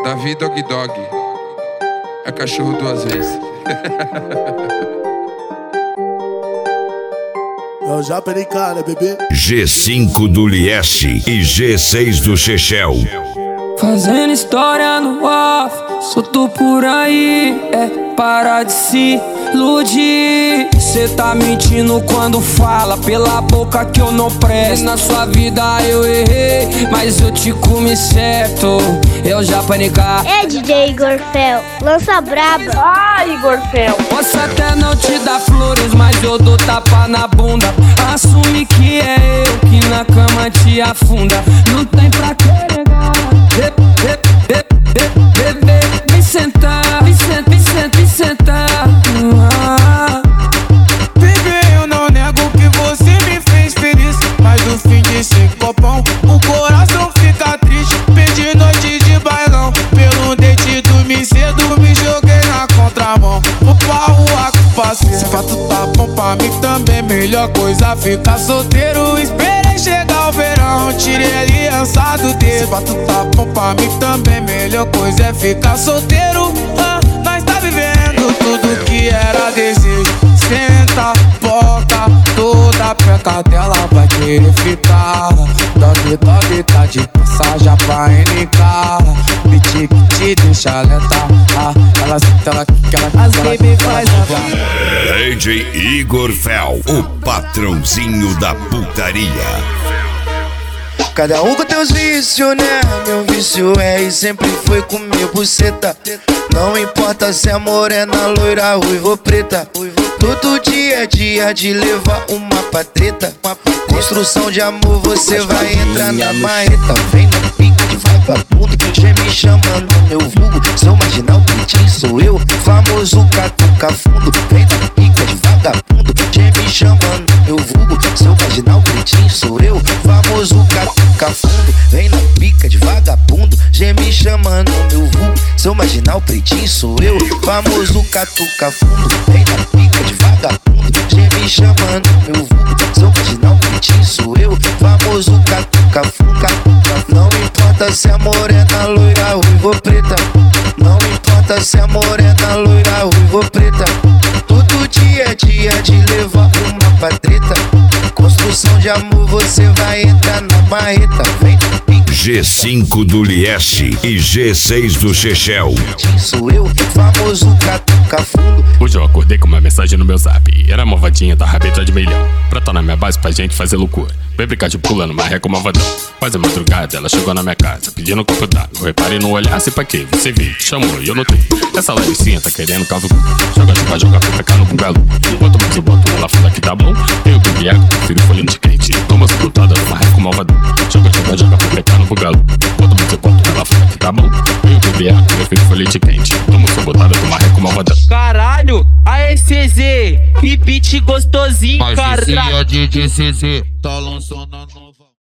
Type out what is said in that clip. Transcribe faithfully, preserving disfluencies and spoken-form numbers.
Davi Dog Dog. É cachorro duas vezes. É o Japericá, né, bebê? G cinco do Liesse e G seis do Chechel. Fazendo história no off, solto por aí, é para de se iludir. Cê tá mentindo quando fala pela boca que eu não presto. Na sua vida eu errei, mas eu te comi certo. Eu já panicar. É D J Igor Fel, lança braba. Ah, Igor Fel. Posso até não te dar flores, mas eu dou tapa na bunda. Assume que é eu que na cama te afunda. Não tem pra que negar. Bebê, vem sentar, vem sentar, vem sentar, vem sentar. Ah. Bebê, eu não nego que você me fez feliz, mas no fim de cinco copão, o coração fica triste. Perdi noite de bailão, pelo dente dormi cedo, me joguei na contramão. Vou pra rua com parceiro, se fato tá bom pra mim também, melhor coisa ficar solteiro. Esperei chegar o verão, tirei a aliança do dedo. Se fato tá bom pra mim também, melhor coisa é ficar solteiro. Ah, nós tá vivendo tudo que era desejo. Senta, boca, toda peca dela vai querer ficar. Dog, dog, tá de passagem pra N K. Beat que te deixa lenta. Ah, ela senta, ela quica, ela As baby faz a D J Igor Fel, o patrãozinho da putaria. Cada um com teus vícios, né? Meu vício é e sempre foi comer buceta. Não importa se é morena, loira, ruiva ou preta. Todo dia é dia de levar uma patreta. Construção de amor, você vai entrar na marreta. Vem na pica de vagabundo, que já me chamando meu vulgo. Sou marginal, pretinho, sou eu, famoso catuca fundo. Vem na pica de vagabundo, já me chamando meu vulgo. Sou marginal, pretinho, sou eu, famoso catuca fundo. Vem na pica de vagabundo, já me chamando meu vulgo. Sou marginal, pretinho, sou eu, famoso catuca fundo. Vem na pica de vagabundo, já me chamando meu vulgo. Sou marginal, pretinho, sou eu, famoso catuca fundo. Não importa se é morena, loira, ruiva ou preta. Não importa se é morena, loira, ruiva ou preta. Todo dia é dia de levar uma patreta. Construção de amor, você vai entrar na marreta. Vem G cinco do Liesse e G seis do Chechel. Sou eu, famoso catuca fundo. Hoje eu acordei com uma mensagem no meu zap. Era uma vadinha da rabeta de milhão, pra tá na minha base pra gente fazer loucura. Baby card pulando, marreco malvadão. Quase madrugada, ela chegou na minha casa pedindo copo d'água. Eu reparei no olhar, se pra quê? Você viu, chamou e eu notei. Essa laricinha tá querendo caso. Joga, joga, joga, fica no bungalow. Enquanto mais eu boto, ela fala que tá bom. Eu bebi água, prefiro folhinho de quente. Toma as frutadas do marreco malvadão. Joga, joga, joga, fica no bungalow. Enquanto mais eu boto, ela fala que tá bom. Eu bebi água, prefiro folhinho de quente. Toma as frutadas do marreco malvadão. Caralho, A E C Z, que beat gostosinho, caralho. D J C Z tá lançando a nova.